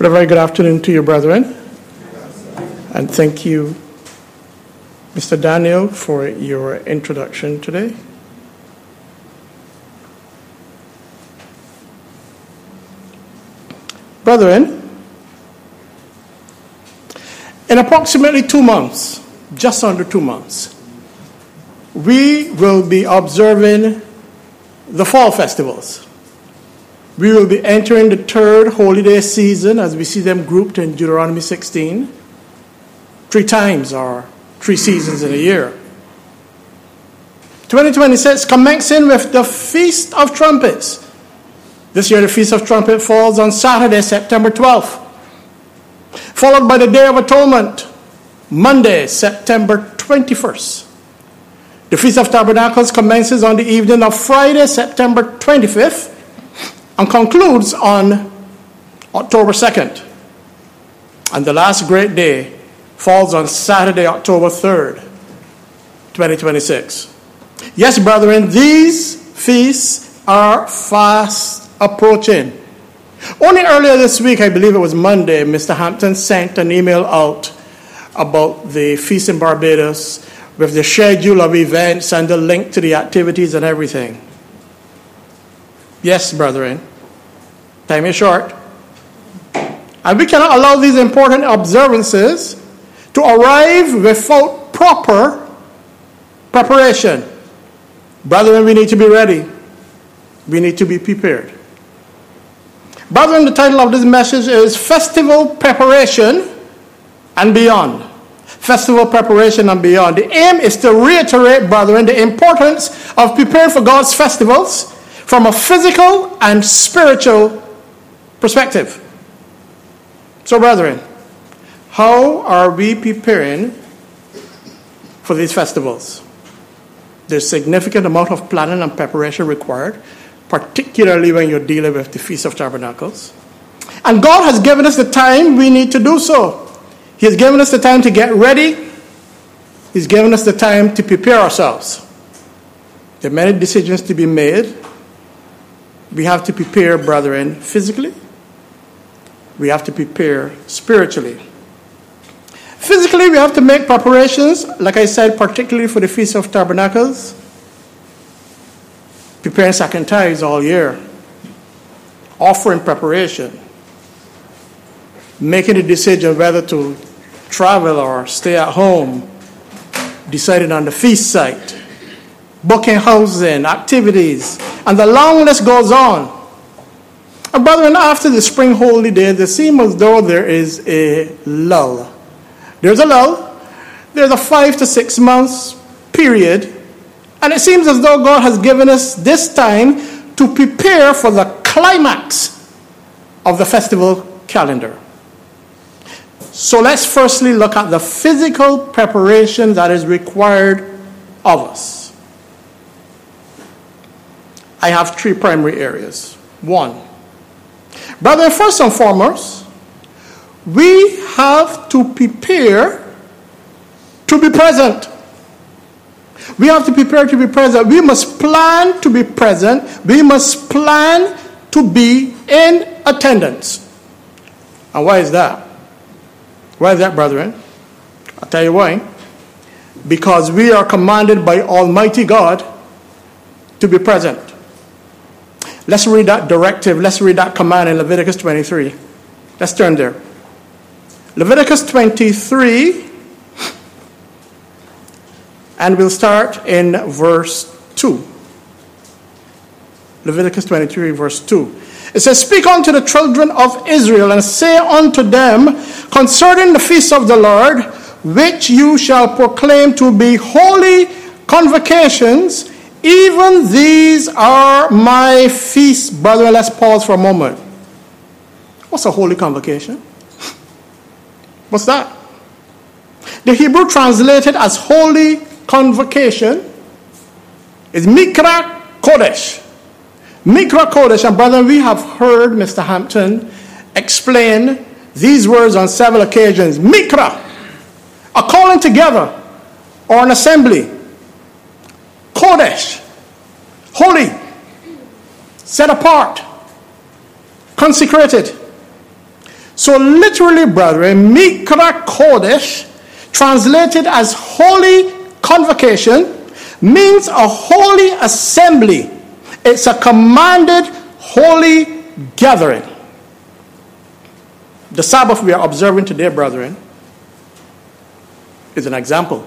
But a very good afternoon to you, brethren. And thank you, Mr. Daniel, for your introduction today. Brethren, in approximately 2 months, just under 2 months, we will be observing the fall festivals. We will be entering the third holy day season as we see them grouped in Deuteronomy 16. 3 times or 3 seasons in a year. 2026 commencing with the Feast of Trumpets. This year the Feast of Trumpets falls on Saturday, September 12th. Followed by the Day of Atonement, Monday, September 21st. The Feast of Tabernacles commences on the evening of Friday, September 25th. And concludes on October 2nd. And the last great day falls on Saturday, October 3rd, 2026. Yes, brethren, these feasts are fast approaching. Only earlier this week, I believe it was Monday, Mr. Hampton sent an email out about the feast in Barbados with the schedule of events and the link to the activities and everything. Yes, brethren, time is short. And we cannot allow these important observances to arrive without proper preparation. Brethren, we need to be ready. We need to be prepared. Brethren, the title of this message is Festival Preparation and Beyond. Festival Preparation and Beyond. The aim is to reiterate, brethren, the importance of preparing for God's festivals from a physical and spiritual perspective. So, brethren, how are we preparing for these festivals? There's significant amount of planning and preparation required, particularly when you're dealing with the Feast of Tabernacles. And God has given us the time we need to do so. He has given us the time to get ready. He's given us the time to prepare ourselves. There are many decisions to be made. We have to prepare, brethren, physically. We have to prepare spiritually. Physically, we have to make preparations, like I said, particularly for the Feast of Tabernacles. Preparing second tithes all year. Offering preparation. Making a decision whether to travel or stay at home. Deciding on the feast site. Booking housing, activities, and the long list goes on. And brethren, after the spring holy day, it seems as though there is a lull. There's a lull. There's a 5 to 6 months period. And it seems as though God has given us this time to prepare for the climax of the festival calendar. So let's firstly look at the physical preparation that is required of us. I have 3 primary areas. 1, brethren, first and foremost, we have to prepare to be present. We have to prepare to be present. We must plan to be present. We must plan to be in attendance. And why is that? Why is that, brethren? I'll tell you why. Because we are commanded by Almighty God to be present. Let's read that directive. Let's read that command in Leviticus 23. Let's turn there. Leviticus 23. And we'll start in verse 2. Leviticus 23, verse 2. It says, Speak unto the children of Israel, and say unto them concerning the feast of the Lord, which you shall proclaim to be holy convocations, even these are my feasts. Brethren, let's pause for a moment. What's a holy convocation? What's that? The Hebrew translated as holy convocation is Mikra Kodesh. Mikra Kodesh. And brethren, we have heard Mr. Hampton explain these words on several occasions. Mikra, a calling together or an assembly. Kodesh, holy, set apart, consecrated. So literally, brethren, Mikra Kodesh, translated as holy convocation, means a holy assembly. It's a commanded holy gathering. The Sabbath we are observing today, brethren, is an example.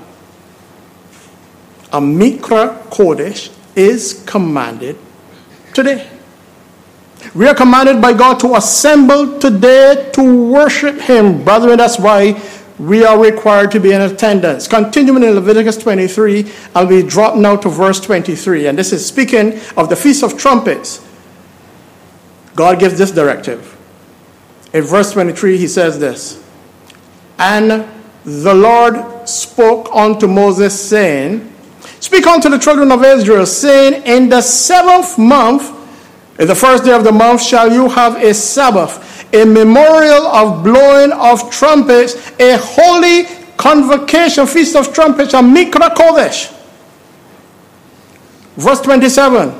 A Mikra Kodesh is commanded today. We are commanded by God to assemble today to worship Him. Brethren, that's why we are required to be in attendance. Continuing in Leviticus 23, and we drop now to verse 23. And this is speaking of the Feast of Trumpets. God gives this directive. In verse 23, He says this, "And the Lord spoke unto Moses, saying, Speak unto the children of Israel, saying, In the 7th month, in the first day of the month, shall you have a Sabbath, a memorial of blowing of trumpets, a holy convocation, feast of trumpets, a Mikra Kodesh." Verse 27.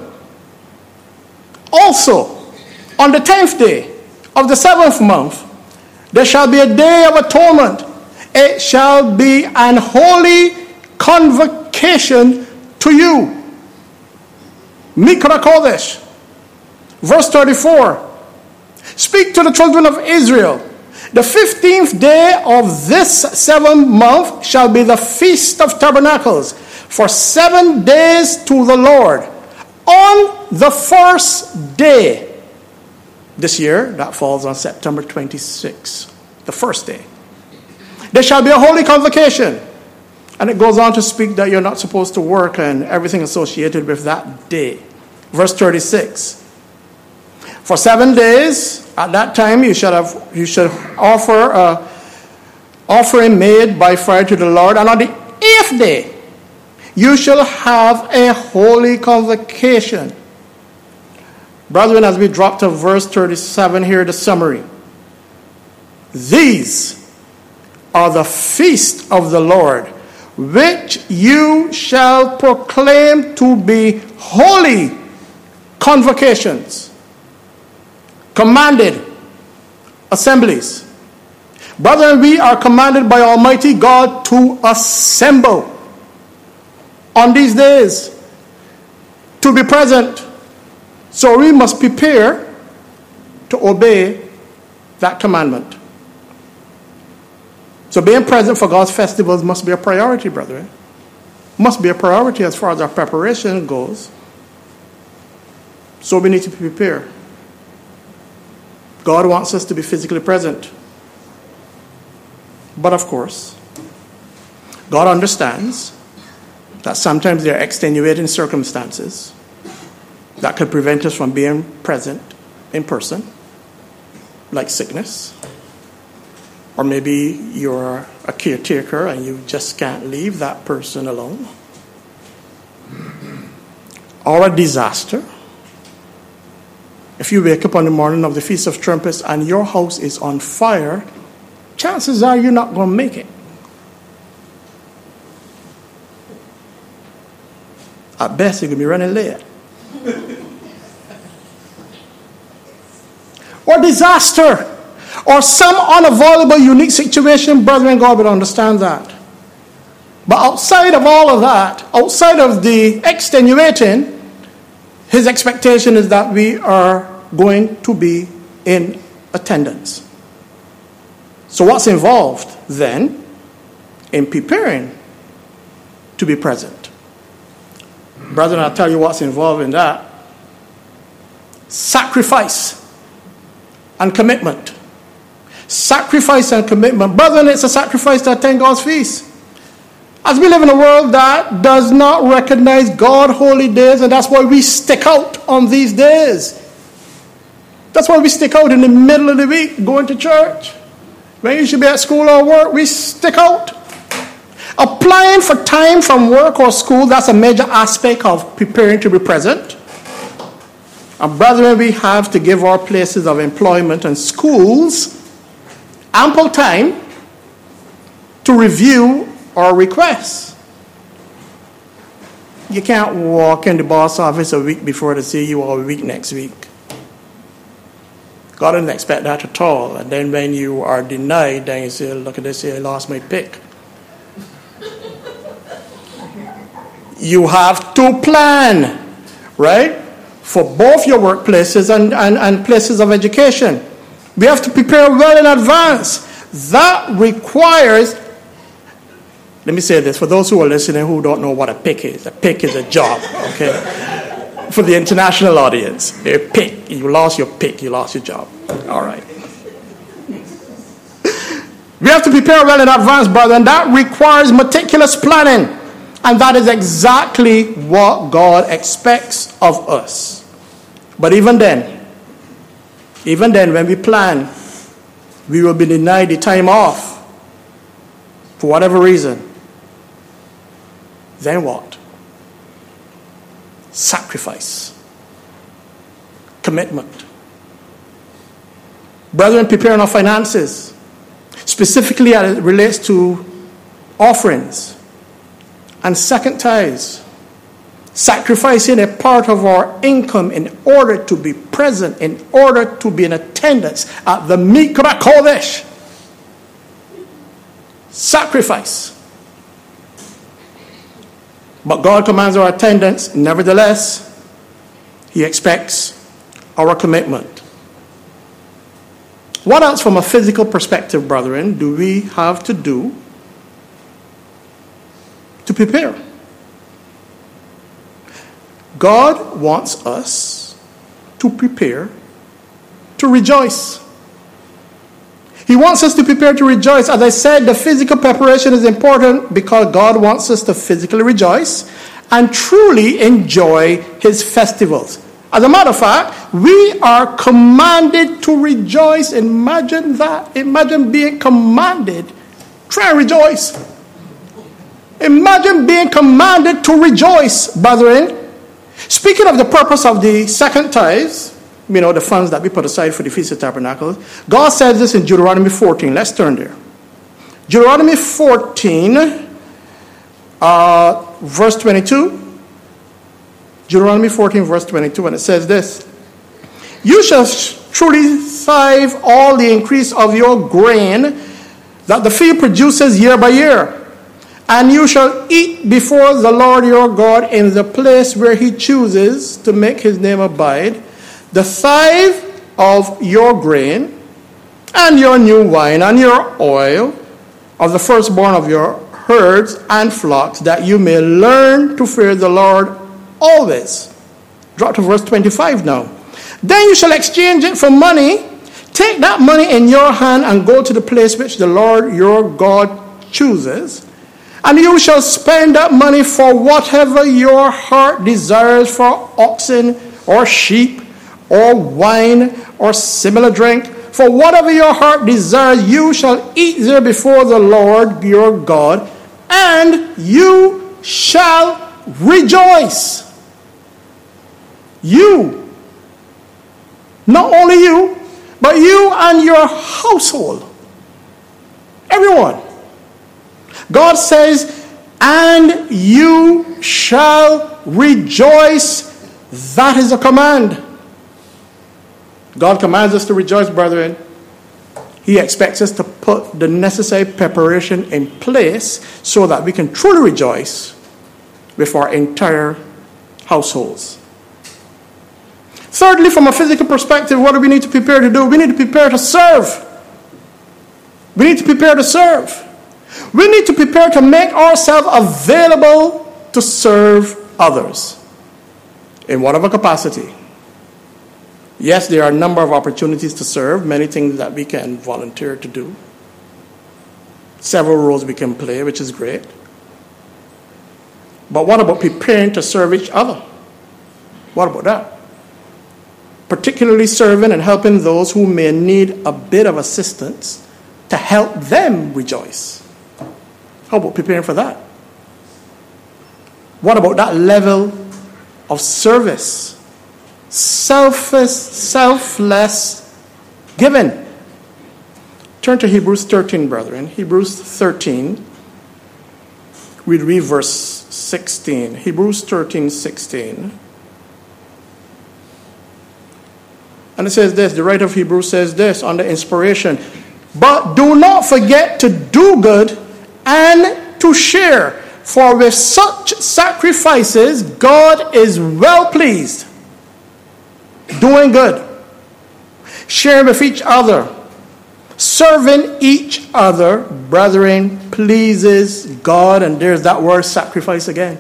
"Also, on the 10th day of the 7th month, there shall be a day of atonement. It shall be an holy convocation to you." Mikra Kodesh. Verse 34. "Speak to the children of Israel. The 15th day of this 7th month shall be the Feast of Tabernacles, for 7 days to the Lord. On the first day," this year, that falls on September 26th, the first day, "there shall be a holy convocation." And it goes on to speak that you're not supposed to work and everything associated with that day. Verse 36. "For 7 days, at that time, you should offer an offering made by fire to the Lord. And on the 8th day, you shall have a holy convocation." Brethren, as we drop to verse 37 here, the summary. "These are the feast of the Lord, which you shall proclaim to be holy convocations." Commanded assemblies. Brethren, we are commanded by Almighty God to assemble on these days, to be present. So we must prepare to obey that commandment. So being present for God's festivals must be a priority, brethren. Must be a priority as far as our preparation goes. So we need to prepare. God wants us to be physically present. But of course, God understands that sometimes there are extenuating circumstances that could prevent us from being present in person, like sickness. Or maybe you're a caretaker and you just can't leave that person alone. Or a disaster. If you wake up on the morning of the Feast of Trumpets and your house is on fire, chances are you're not going to make it. At best, you're going to be running late. Or disaster. Or some unavoidable, unique situation, brethren, God would understand that. But outside of all of that, outside of the extenuating, His expectation is that we are going to be in attendance. So what's involved then in preparing to be present? Brethren, I'll tell you what's involved in that. Sacrifice and commitment. Sacrifice and commitment. Brethren, it's a sacrifice to attend God's feast. As we live in a world that does not recognize God holy days, and that's why we stick out on these days. That's why we stick out in the middle of the week going to church. When you should be at school or work, we stick out. Applying for time from work or school, that's a major aspect of preparing to be present. And brethren, we have to give our places of employment and schools ample time to review our requests. You can't walk in the boss office a week before to see you or a week next week. God didn't expect that at all. And then when you are denied, then you say, look at this here, I lost my pick. You have to plan, right? For both your workplaces and places of education. We have to prepare well in advance. That requires, let me say this, for those who are listening who don't know what a pick is a job, okay? For the international audience, a pick, you lost your pick, you lost your job. All right. We have to prepare well in advance, brother, and that requires meticulous planning. And that is exactly what God expects of us. But even then, when we plan, we will be denied the time off for whatever reason. Then what? Sacrifice. Commitment. Brethren, preparing our finances, specifically as it relates to offerings and second tithes. Sacrificing a part of our income in order to be present, in order to be in attendance at the Mikra Kodesh. Sacrifice. But God commands our attendance. Nevertheless, He expects our commitment. What else from a physical perspective, brethren, do we have to do to prepare? God wants us to prepare to rejoice. He wants us to prepare to rejoice. As I said, the physical preparation is important because God wants us to physically rejoice and truly enjoy His festivals. As a matter of fact, we are commanded to rejoice. Imagine that. Imagine being commanded. Try and rejoice. Imagine being commanded to rejoice, brethren. Speaking of the purpose of the second tithes, the funds that we put aside for the Feast of Tabernacles, God says this in Deuteronomy 14. Let's turn there. Deuteronomy 14, verse 22. Deuteronomy 14, verse 22, and it says this: You shall truly tithe all the increase of your grain that the field produces year by year. And you shall eat before the Lord your God in the place where He chooses to make His name abide, the tithe of your grain, and your new wine, and your oil, of the firstborn of your herds and flocks, that you may learn to fear the Lord always. Drop to verse 25 now. Then you shall exchange it for money. Take that money in your hand and go to the place which the Lord your God chooses. And you shall spend that money for whatever your heart desires, for oxen or sheep or wine or similar drink. For whatever your heart desires, you shall eat there before the Lord your God, and you shall rejoice. You, not only you, but you and your household. Everyone. God says, and you shall rejoice. That is a command. God commands us to rejoice, brethren. He expects us to put the necessary preparation in place so that we can truly rejoice with our entire households. Thirdly, from a physical perspective, what do we need to prepare to do? We need to prepare to serve. We need to prepare to serve. We need to prepare to make ourselves available to serve others in whatever capacity. Yes, there are a number of opportunities to serve, many things that we can volunteer to do. Several roles we can play, which is great. But what about preparing to serve each other? What about that? Particularly serving and helping those who may need a bit of assistance to help them rejoice. How about preparing for that? What about that level of service? Selfless giving. Turn to Hebrews 13, brethren. Hebrews 13. We'll read verse 16. Hebrews 13, 16. And it says this, the writer of Hebrews says this under inspiration. But do not forget to do good and to share, for with such sacrifices God is well pleased. Doing good, sharing with each other, serving each other, brethren, pleases God. And there's that word sacrifice again.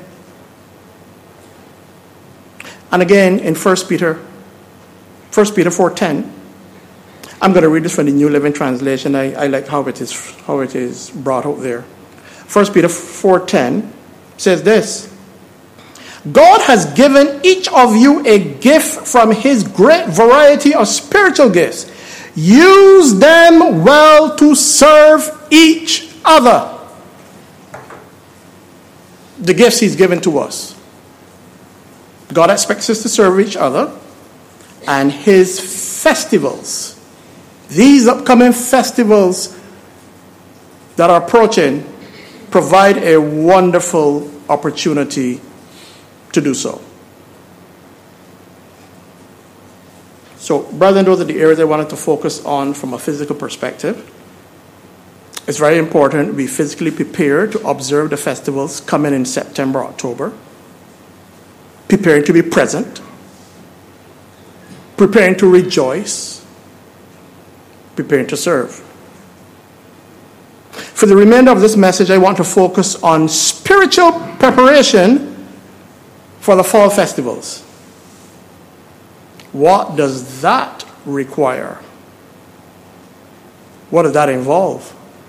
And again in 1 Peter 4:10. I'm going to read this from the New Living Translation. I like how it is brought out there. 1 Peter 4:10 says this. God has given each of you a gift from his great variety of spiritual gifts. Use them well to serve each other. The gifts he's given to us. God expects us to serve each other, and his festivals, these upcoming festivals that are approaching, provide a wonderful opportunity to do so. So, brethren, those are the areas I wanted to focus on from a physical perspective. It's very important to be physically prepared to observe the festivals coming in September, October. Preparing to be present. Preparing to rejoice. Preparing to serve. For the remainder of this message, I want to focus on spiritual preparation for the fall festivals. What does that require? What does that involve?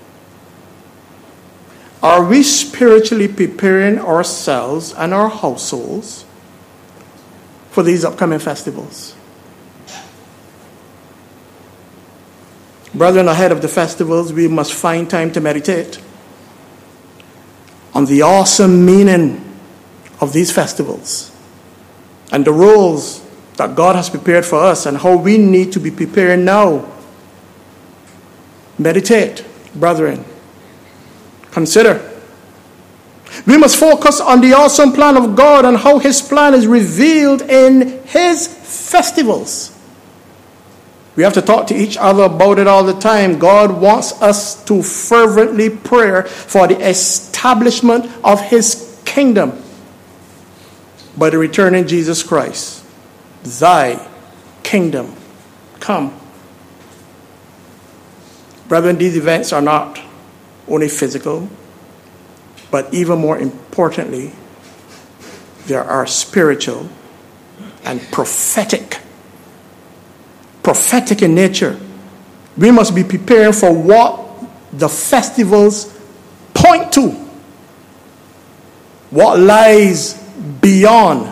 Are we spiritually preparing ourselves and our households for these upcoming festivals? Brethren, ahead of the festivals, we must find time to meditate on the awesome meaning of these festivals and the roles that God has prepared for us and how we need to be preparing now. Meditate, brethren. Consider. We must focus on the awesome plan of God and how his plan is revealed in his festivals. We have to talk to each other about it all the time. God wants us to fervently pray for the establishment of his kingdom by the returning Jesus Christ. Thy kingdom come. Brethren, these events are not only physical, but even more importantly, they are spiritual and prophetic. Prophetic in nature. We must be preparing for what the festivals point to. What lies beyond.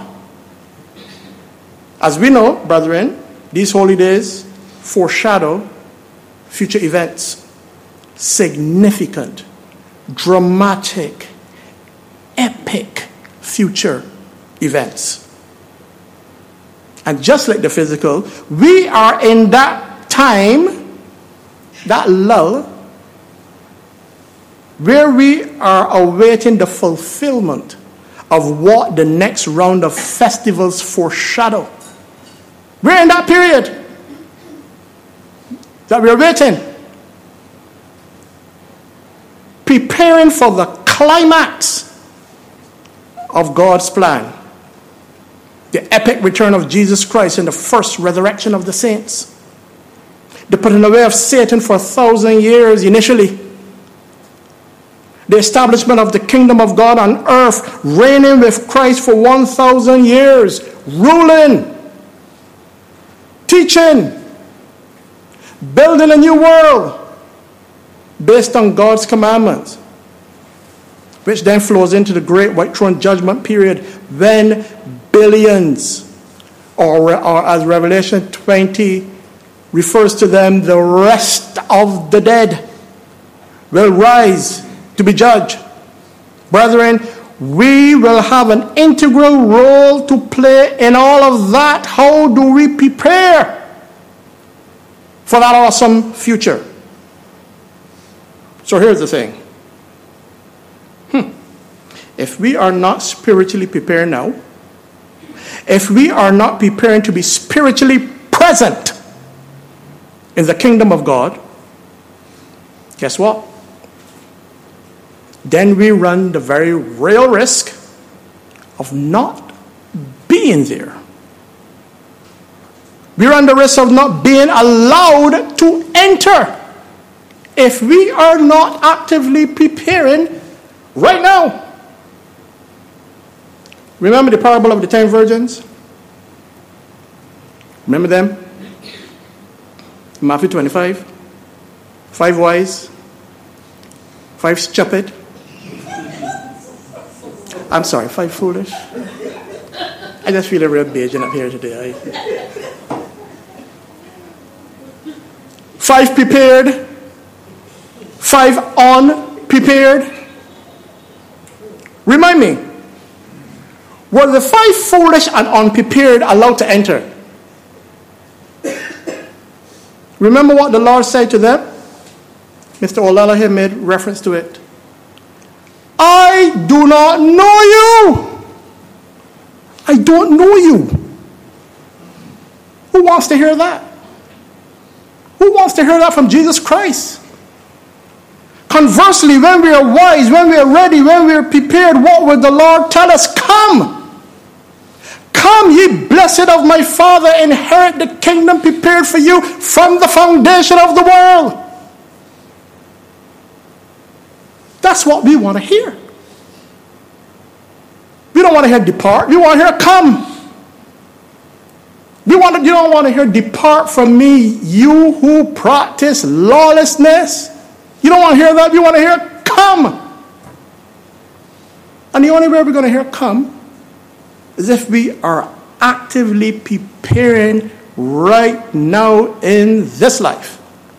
As we know, brethren, these holy days foreshadow future events. Significant, dramatic, epic future events. And just like the physical, we are in that time, that lull, where we are awaiting the fulfillment of what the next round of festivals foreshadow. We're in that period that we're waiting. Preparing for the climax of God's plan. The epic return of Jesus Christ and the first resurrection of the saints. The putting away of Satan for 1,000 years initially. The establishment of the kingdom of God on earth, reigning with Christ for 1,000 years, ruling, teaching, building a new world based on God's commandments, which then flows into the great white throne judgment period when billions, or as Revelation 20 refers to them, the rest of the dead will rise to be judged. Brethren, we will have an integral role to play in all of that. How do we prepare for that awesome future? So here's the thing. If we are not spiritually prepared now, if we are not preparing to be spiritually present in the kingdom of God, guess what? Then we run the very real risk of not being there. We run the risk of not being allowed to enter if we are not actively preparing right now. Remember the parable of the 10 virgins? Remember them? Matthew 25. 5 wise, 5 stupid. I'm sorry, 5 foolish. I just feel a real Bajan up here today. 5 prepared, 5 unprepared. Remind me, were the 5 foolish and unprepared allowed to enter? Remember what the Lord said to them? Mr. Olala here made reference to it. I do not know you. I don't know you. Who wants to hear that? Who wants to hear that from Jesus Christ? Conversely, when we are wise, when we are ready, when we are prepared, what will the Lord tell us? Come. Come, ye blessed of my Father, inherit the kingdom prepared for you from the foundation of the world. That's what we want to hear. We don't want to hear depart. We want to hear come. You don't want to hear depart from me, you who practice lawlessness. You don't want to hear that. You want to hear come. And the only way we're going to hear come is if we are actively preparing right now in this life.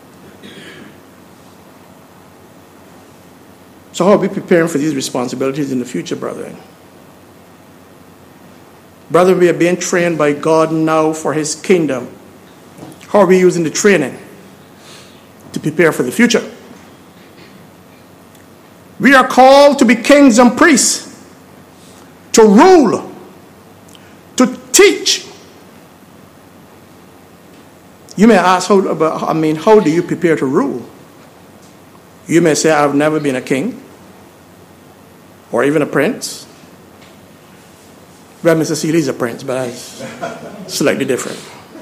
So how are we preparing for these responsibilities in the future, brethren? Brethren, we are being trained by God now for his kingdom. How are we using the training to prepare for the future? We are called to be kings and priests, to rule, to teach. You may ask, how do you prepare to rule? You may say, I've never been a king or even a prince. Well, Mr. Seeley is a prince, but that's slightly different.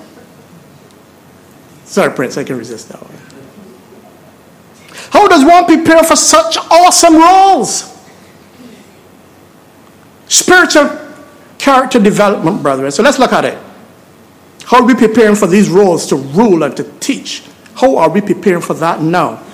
Sorry, Prince, I can resist that one. How does one prepare for such awesome roles? Spiritual character development, brethren. So let's look at it. How are we preparing for these roles to rule and to teach? How are we preparing for that now?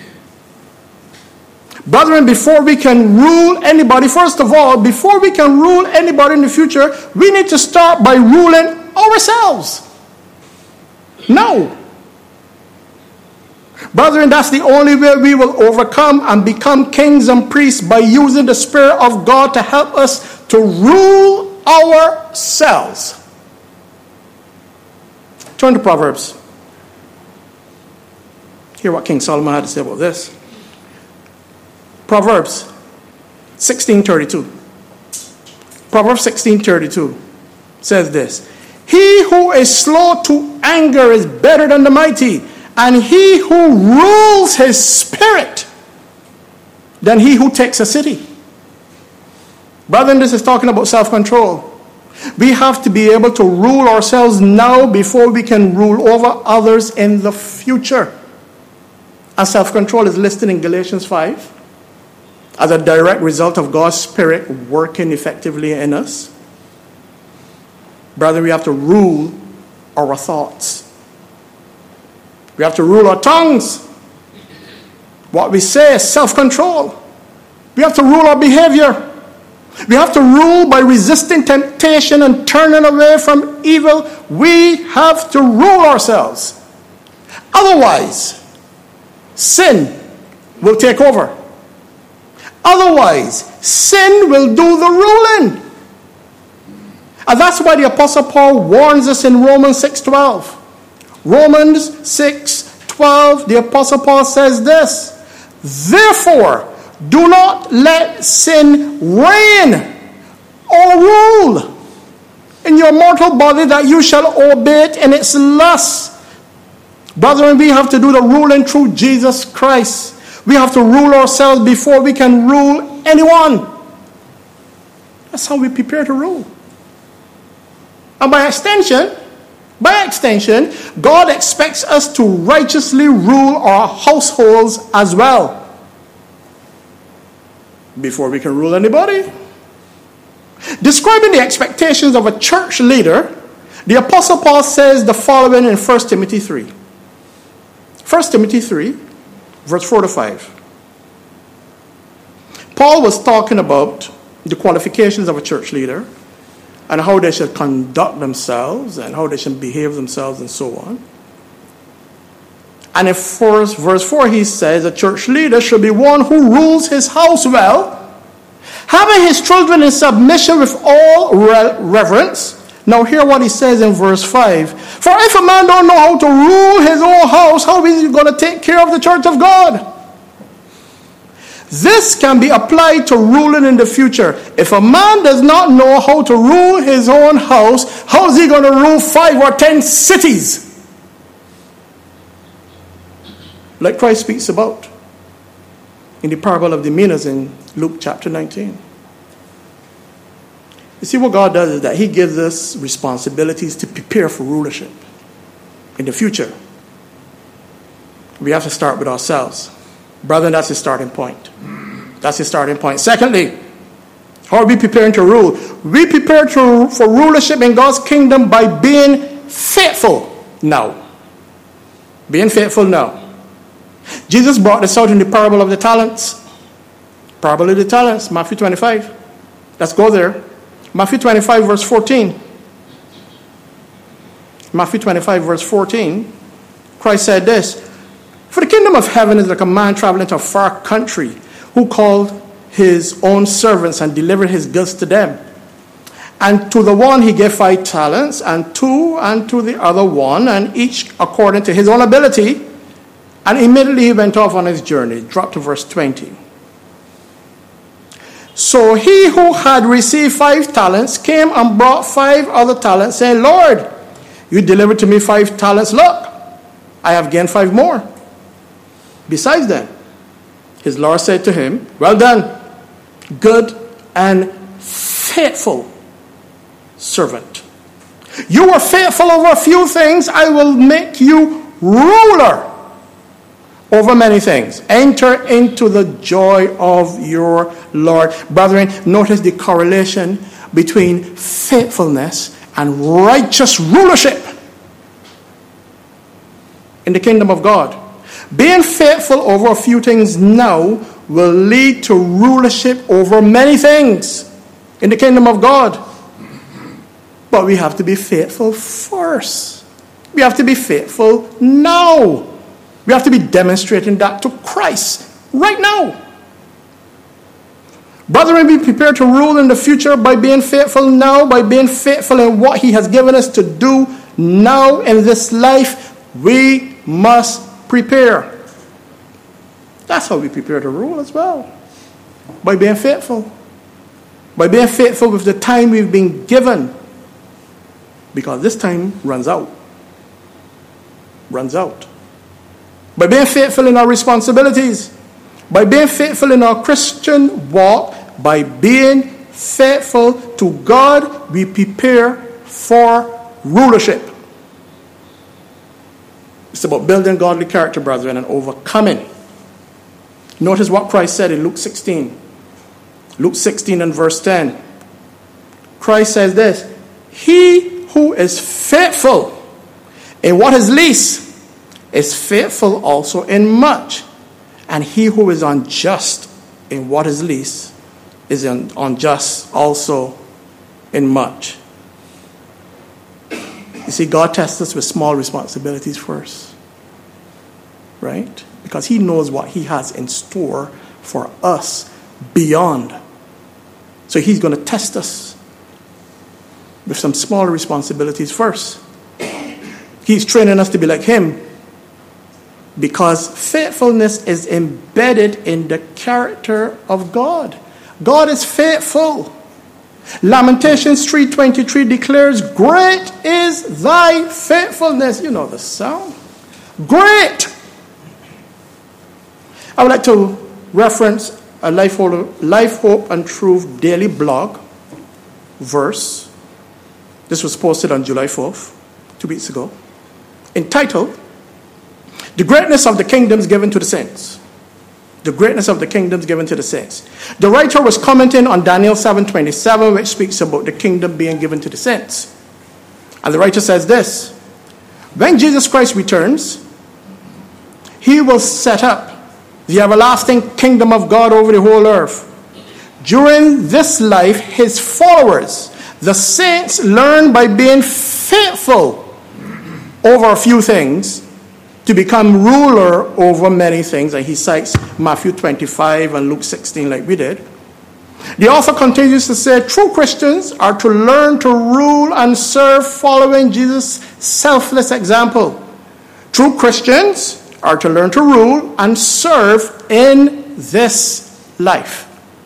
Brethren, before we can rule anybody, first of all, before we can rule anybody in the future, we need to start by ruling ourselves. No. Brethren, that's the only way we will overcome and become kings and priests, by using the Spirit of God to help us to rule ourselves. Turn to Proverbs. Hear what King Solomon had to say about this. Proverbs 16:32. Proverbs 16:32 says this: He who is slow to anger is better than the mighty, and he who rules his spirit than he who takes a city. Brethren, this is talking about self-control. We have to be able to rule ourselves now before we can rule over others in the future. And self-control is listed in Galatians 5 as a direct result of God's Spirit working effectively in us. Brother, we have to rule our thoughts. We have to rule our tongues. What we say is self-control. We have to rule our behavior. We have to rule by resisting temptation and turning away from evil. We have to rule ourselves. Otherwise, sin will take over. Otherwise, sin will do the ruling. And that's why the Apostle Paul warns us in Romans 6:12. Romans 6:12, the Apostle Paul says this: Therefore, do not let sin reign or rule in your mortal body, that you shall obey it in its lusts. Brethren, we have to do the ruling through Jesus Christ. We have to rule ourselves before we can rule anyone. That's how we prepare to rule. And by extension, God expects us to righteously rule our households as well. Before we can rule anybody. Describing the expectations of a church leader, the Apostle Paul says the following in 1 Timothy 3. 1 Timothy 3, verse 4 to 5. Paul was talking about the qualifications of a church leader and how they should conduct themselves and how they should behave themselves and so on. And in verse 4 he says a church leader should be one who rules his house well, having his children in submission with all reverence. Now hear what he says in verse 5. For if a man don't know how to rule his own house, how is he going to take care of the church of God? This can be applied to ruling in the future. If a man does not know how to rule his own house, how is he going to rule 5 or 10 cities? Like Christ speaks about in the parable of the minas in Luke chapter 19. You see, what God does is that he gives us responsibilities to prepare for rulership in the future. We have to start with ourselves. Brethren, that's the starting point. That's the starting point. Secondly, how are we preparing to rule? We prepare for rulership in God's kingdom by being faithful now. Being faithful now. Jesus brought this out in the parable of the talents. Parable of the talents, Matthew 25. Let's go there. Matthew 25, verse 14. Matthew 25, verse 14. Christ said this. For the kingdom of heaven is like a man traveling to a far country who called his own servants and delivered his goods to them. And to the one he gave 5 talents, and 2, and to the other 1, and each according to his own ability. And immediately he went off on his journey. Drop to verse 20. So he who had received 5 talents came and brought 5 other talents, saying, Lord, you delivered to me 5 talents. Look, I have gained 5 more. Besides them, his Lord said to him, well done, good and faithful servant. You were faithful over a few things. I will make you ruler over many things. Enter into the joy of your Lord. Brethren, notice the correlation between faithfulness and righteous rulership in the kingdom of God. Being faithful over a few things now will lead to rulership over many things in the kingdom of God. But we have to be faithful first. We have to be faithful now. We have to be demonstrating that to Christ right now. Brethren, be prepared to rule in the future by being faithful now, by being faithful in what he has given us to do now in this life. We must prepare. That's how we prepare to rule as well. By being faithful. By being faithful with the time we've been given. Because this time runs out. Runs out. By being faithful in our responsibilities. By being faithful in our Christian walk. By being faithful to God, we prepare for rulership. It's about building godly character, brethren, and overcoming. Notice what Christ said in Luke 16. Luke 16 and verse 10. Christ says this. He who is faithful in what is least is faithful also in much. And he who is unjust in what is least is unjust also in much. You see, God tests us with small responsibilities first. Right? Because he knows what he has in store for us beyond. So he's going to test us with some smaller responsibilities first. He's training us to be like him. Because faithfulness is embedded in the character of God. God is faithful. Lamentations 3:23 declares, great is thy faithfulness. You know the song. Great! I would like to reference a Life, Hope and Truth daily blog verse. This was posted on July 4th, 2 weeks ago, entitled, "The Greatness of the Kingdoms Given to the Saints." The greatness of the kingdoms given to the saints. The writer was commenting on Daniel 7:27, which speaks about the kingdom being given to the saints. And the writer says this: when Jesus Christ returns, he will set up the everlasting kingdom of God over the whole earth. During this life, his followers, the saints, learn by being faithful over a few things to become ruler over many things. And he cites Matthew 25 and Luke 16 like we did. The author continues to say, true Christians are to learn to rule and serve following Jesus' selfless example. True Christians are to learn to rule and serve in this life.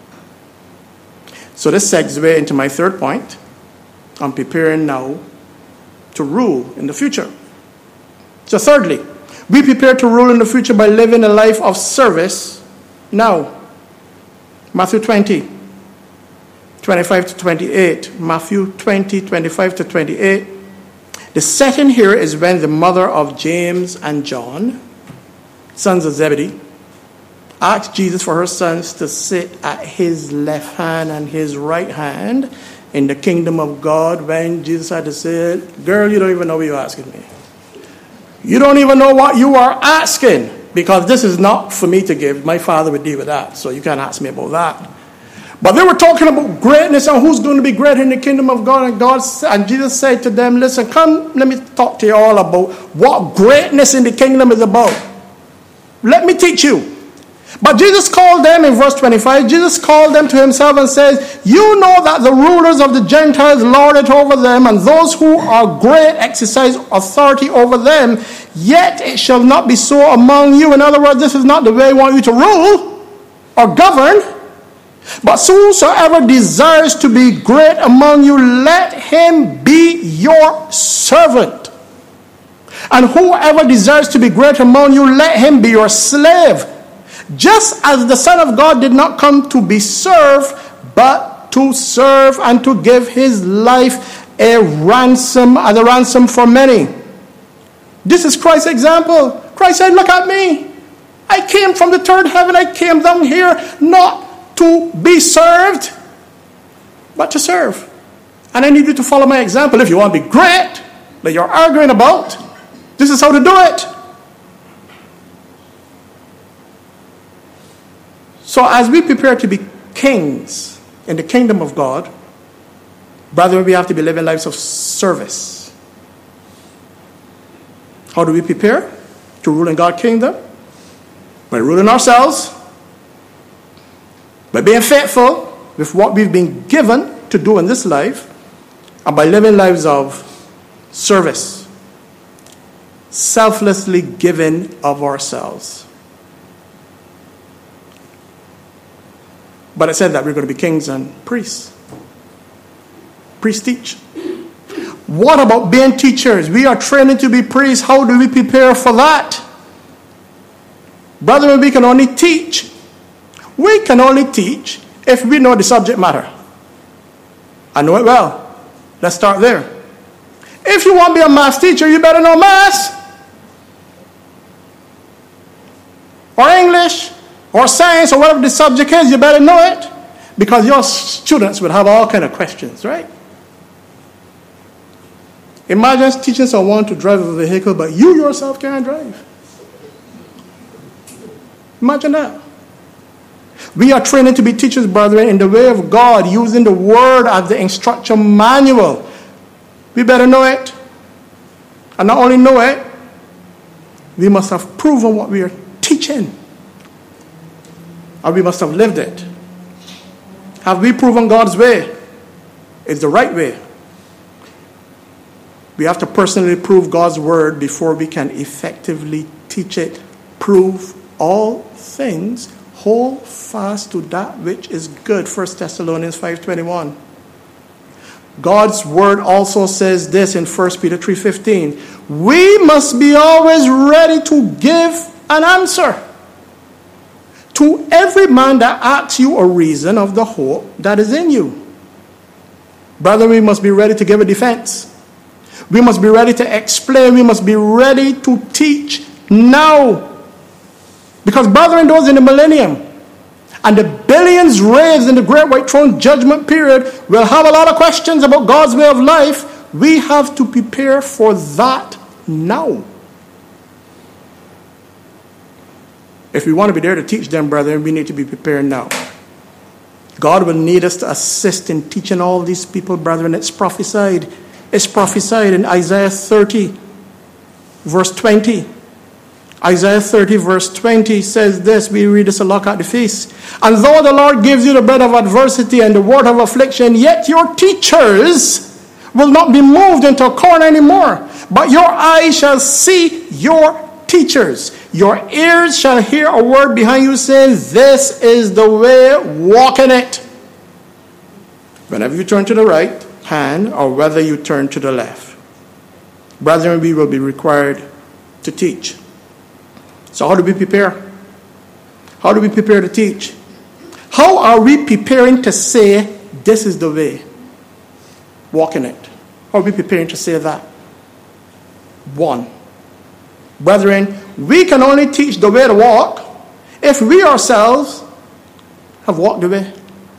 So this segues into my third point. I'm preparing now to rule in the future. So thirdly, we prepare to rule in the future by living a life of service now. Matthew 20, 25 to 28. Matthew 20, 25 to 28. The setting here is when the mother of James and John, sons of Zebedee, asked Jesus for her sons to sit at his left hand and his right hand in the kingdom of God, when Jesus had to say, girl, you don't even know what you're asking me. You don't even know what you are asking, because this is not for me to give. My Father would deal with that, so you can't ask me about that. But they were talking about greatness and who's going to be great in the kingdom of God. And Jesus said to them, listen, come, let me talk to you all about what greatness in the kingdom is about. Let me teach you. But Jesus called them, in verse 25, Jesus called them to himself and says, you know that the rulers of the Gentiles lord it over them, and those who are great exercise authority over them. Yet it shall not be so among you. In other words, this is not the way I want you to rule or govern. But whosoever desires to be great among you, let him be your servant. And whoever desires to be great among you, let him be your slave. Just as the Son of God did not come to be served, but to serve and to give his life as a ransom for many. This is Christ's example. Christ said, look at me. I came from the third heaven. I came down here not to be served, but to serve. And I need you to follow my example. If you want to be great, that you're arguing about, this is how to do it. So as we prepare to be kings in the kingdom of God, brother, we have to be living lives of service. How do we prepare to rule in God's kingdom? By ruling ourselves, by being faithful with what we've been given to do in this life, and by living lives of service, selflessly giving of ourselves. But I said that we're going to be kings and priests. Priests teach. What about being teachers? We are training to be priests. How do we prepare for that? Brethren, we can only teach. We can only teach if we know the subject matter. I know it well. Let's start there. If you want to be a math teacher, you better know math. Or English. Or science, or whatever the subject is, you better know it. Because your students would have all kind of questions, right? Imagine teaching someone to drive a vehicle, but you yourself can't drive. Imagine that. We are training to be teachers, brethren, in the way of God, using the word as the instruction manual. We better know it. And not only know it, we must have proven what we are teaching. Or we must have lived it. Have we proven God's way is the right way? We have to personally prove God's word before we can effectively teach it. Prove all things, hold fast to that which is good. 1 Thessalonians 5:21. God's word also says this in 1 Peter 3:15. We must be always ready to give an answer to every man that asks you a reason of the hope that is in you. Brother, we must be ready to give a defense. We must be ready to explain. We must be ready to teach now. Because, brethren, those in the millennium and the billions raised in the great white throne judgment period will have a lot of questions about God's way of life. We have to prepare for that now. If we want to be there to teach them, brethren, we need to be prepared now. God will need us to assist in teaching all these people, brethren. It's prophesied. It's prophesied in Isaiah 30, verse 20. Isaiah 30, verse 20 says this. We read this a lot at the feast. And though the Lord gives you the bread of adversity and the word of affliction, yet your teachers will not be moved into a corner anymore. But your eyes shall see your teachers. Your ears shall hear a word behind you saying, this is the way, walk in it. Whenever you turn to the right hand or whether you turn to the left. Brethren, we will be required to teach. So how do we prepare? How do we prepare to teach? How are we preparing to say, this is the way, walk in it? How are we preparing to say that? One, brethren, we can only teach the way to walk if we ourselves have walked the way.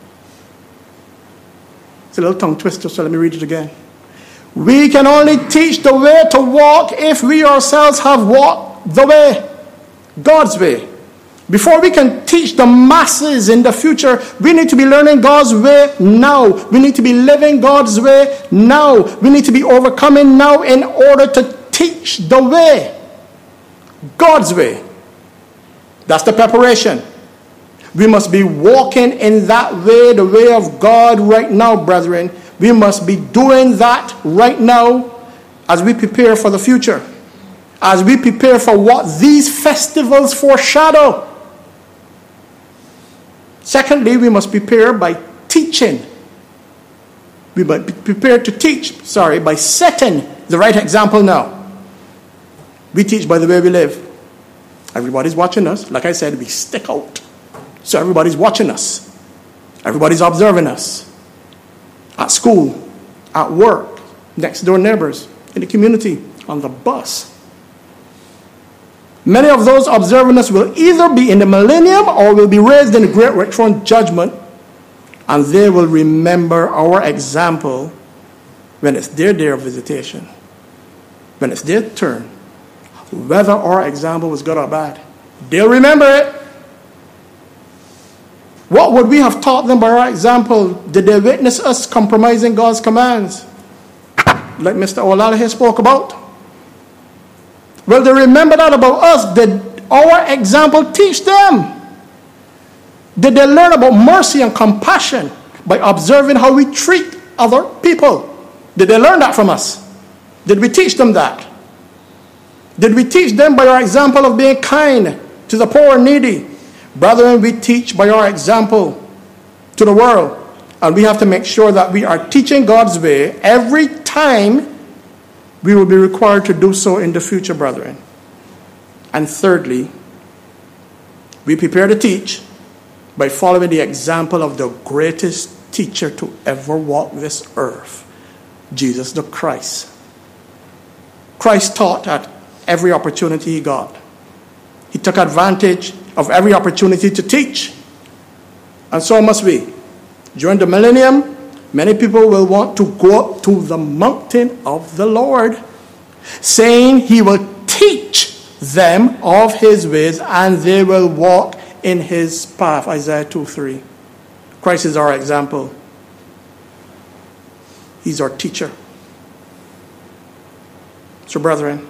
It's a little tongue twister, so let me read it again. We can only teach the way to walk if we ourselves have walked the way, God's way. Before we can teach the masses in the future, we need to be learning God's way now. We need to be living God's way now. We need to be overcoming now in order to teach the way, God's way. That's the preparation. We must be walking in that way, the way of God right now, brethren. We must be doing that right now as we prepare for the future. As we prepare for what these festivals foreshadow. Secondly, we must prepare by teaching. We must be prepared to teach, by setting the right example now. We teach by the way we live. Everybody's watching us. Like I said, we stick out. So everybody's watching us. Everybody's observing us. At school, at work, next door neighbors, in the community, on the bus. Many of those observing us will either be in the millennium or will be raised in the great white throne judgment, and they will remember our example when it's their day of visitation, when it's their turn. Whether our example was good or bad, they'll remember it. What would we have taught them by our example? Did they witness us compromising God's commands, like Mr. Olalahe spoke about? Will they remember that about us? Did our example teach them? Did they learn about mercy and compassion by observing how we treat other people? Did they learn that from us? Did we teach them that? Did we teach them by our example of being kind to the poor and needy? Brethren, we teach by our example to the world. And we have to make sure that we are teaching God's way every time we will be required to do so in the future, brethren. And thirdly, we prepare to teach by following the example of the greatest teacher to ever walk this earth, Jesus the Christ. Christ taught at every opportunity he got. He took advantage of every opportunity to teach. And so must we. During the millennium, many people will want to go up to the mountain of the Lord, saying he will teach them of his ways and they will walk in his path. Isaiah 2:3. Christ is our example. He's our teacher. So, brethren,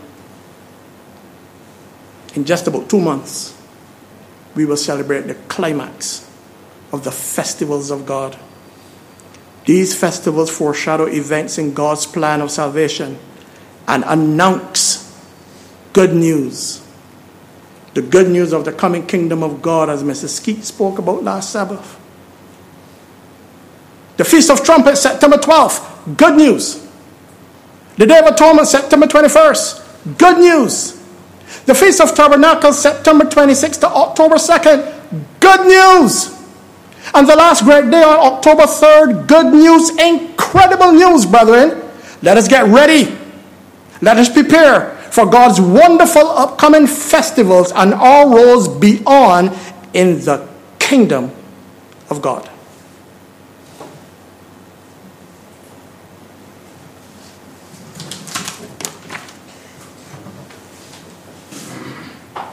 in just about 2 months, we will celebrate the climax of the festivals of God. These festivals foreshadow events in God's plan of salvation and announce good news. The good news of the coming kingdom of God, as Mrs. Skeet spoke about last Sabbath. The Feast of Trumpets, September 12th. Good news. The Day of Atonement, September 21st. Good news. The Feast of Tabernacles, September 26th to October 2nd. Good news. And the last great day on October 3rd. Good news. Incredible news, brethren. Let us get ready. Let us prepare for God's wonderful upcoming festivals and our roles beyond in the kingdom of God.